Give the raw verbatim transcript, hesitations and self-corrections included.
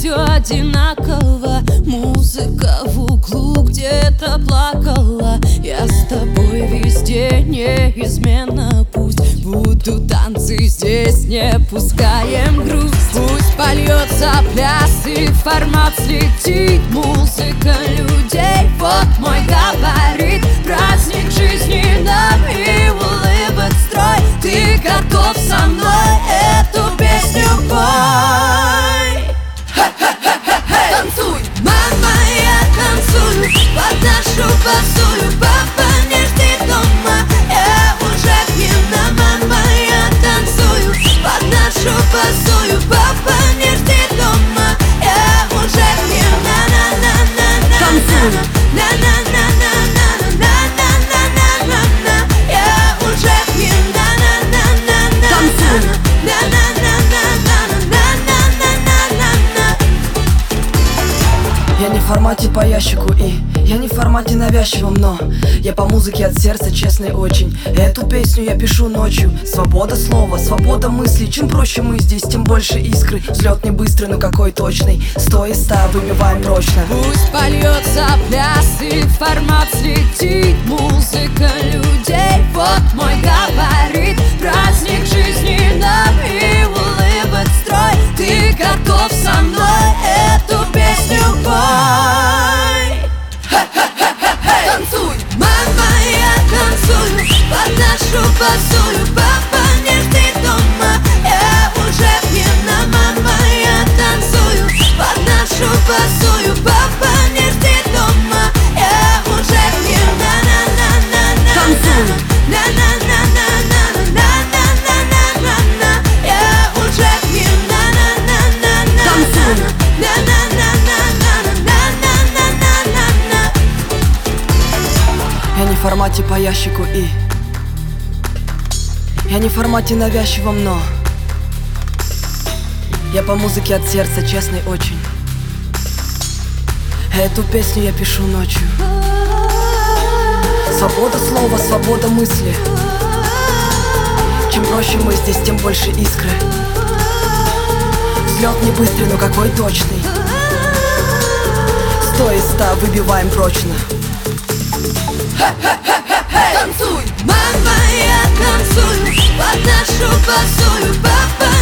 все одинаково. Музыка в углу где-то плакала. Я с тобой везде неизменно. Пусть будут танцы здесь, не пускаем грусть. Пусть польется пляс и формат слетит. Музыка людей, вот мой габарит. Праздник жизни нам и улыбок строй. Ты готов со мной эту песню пой? Танцуй, мама, я танцую под нашу басую. Папа, не жди дома, я уже пьяна. Мама, я танцую под нашу басую. Папа, не жди дома, я уже пьяна. На-на-на-на-на. Танцуй. На-на-на-на-на-на-на-на-на-на. Я уже пьяна. На-на-на-на-на. Танцуй. Я не в формате по ящику и я не в формате навязчивом, но я по музыке от сердца, честный очень. Эту песню я пишу ночью. Свобода слова, свобода мысли. Чем проще мы здесь, тем больше искры. Взлет не быстрый, но какой точный. Сто из ста выбиваем прочно. Пусть польется пляс и формат слетит. Музыка людей, вот мой габарит. Праздник жизни нам и улыбок строй. Ты готов со мной эту песню пой? Танцуй, мама, я танцую под нашу басую. Папа, не жди дома, я уже пьяна. Мама, я танцую под нашу басую. Папа, не жди дома, я уже пьяна. На-на-на-на-на. Танцуй. На-на-на-на-на-на-на-на-на-на. Я уже пьяна. На-на-на-на-на. Танцуй. На-на-на-на-на-на-на-на-на-на. Я не в формате по ящику и я не в формате навязчивом, но я по музыке от сердца, честный очень. Эту песню я пишу ночью. Свобода слова, свобода мысли. Чем проще мы здесь, тем больше искры. Взлет не быстрый, но какой точный. Сто из ста выбиваем прочно. Танцуй, мама, я танцую под нашу басую. Папа,